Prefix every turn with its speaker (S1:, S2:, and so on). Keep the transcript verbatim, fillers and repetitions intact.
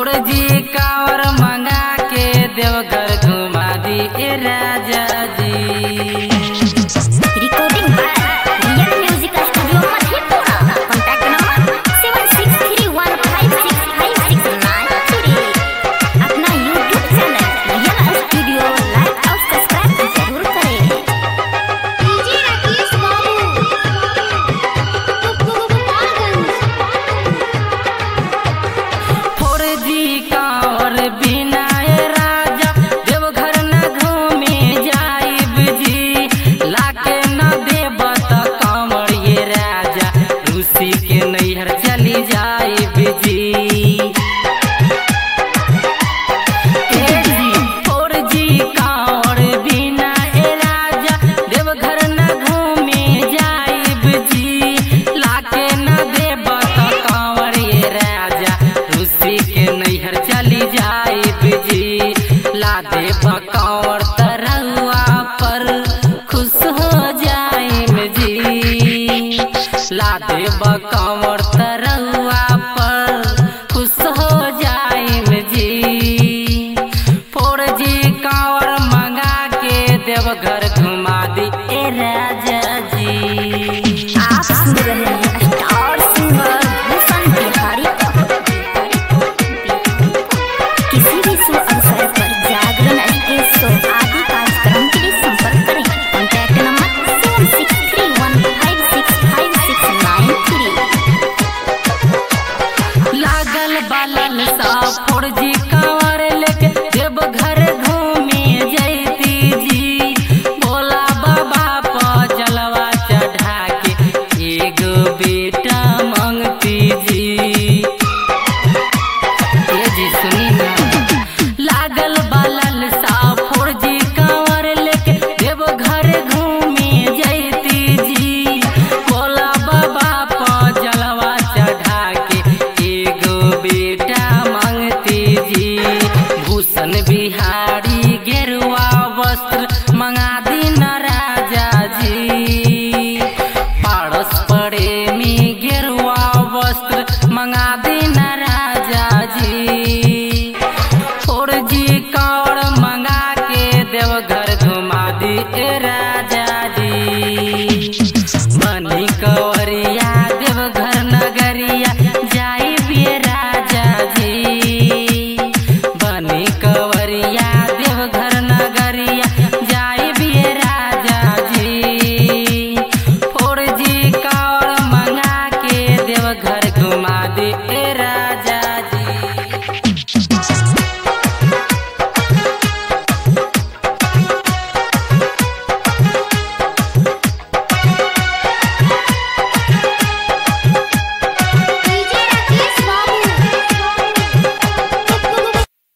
S1: Four G कावर मंगा के देवघर घुमा दी ए राजा जी।
S2: Recording by Real Music Studio Madhepura. Contact number seven six three one five six five six nine three. अपना YouTube channel Real Studio like और सब्सक्राइब जरूर करें।
S3: डीजे राकेश बाबू
S1: फोर जी कावर बिना ए राजा देवघर न घूमे जाइब जी। लाके न देब त कांवर ये राजा रूसी के नैहर चली जाइब जी। ए जी फोर जी कावर बिना ए राजा देवघर न घूमे जाइब जी। लाके न देब त कांवर ये राजा रूसी के नैहर चली जाइब जी। ला देब कांवर तरहुआ पर खुश हो जाइम जी। ला देब कांवर तरहुआ पर खुश हो जाइम जी। फोर जी कांवर मंगा के देवघर घुमा दी ए राजा जी।
S2: आप सुन रहे हैं स्टार सिंगर भूषण बिहारी को। किसी भी शुभ अवसर पर जागरण स्टेज शो आदि कार्यक्रम के लिए संपर्क करें। Contact number seven six three one five six five six nine three.
S1: लागल बालन सा फोर जी कांवर लेके देवघर घूमे जैती जी। भोला बाबा पर जलवा चढ़ा के एगो बेटा मांगती जी। ए जी सुनी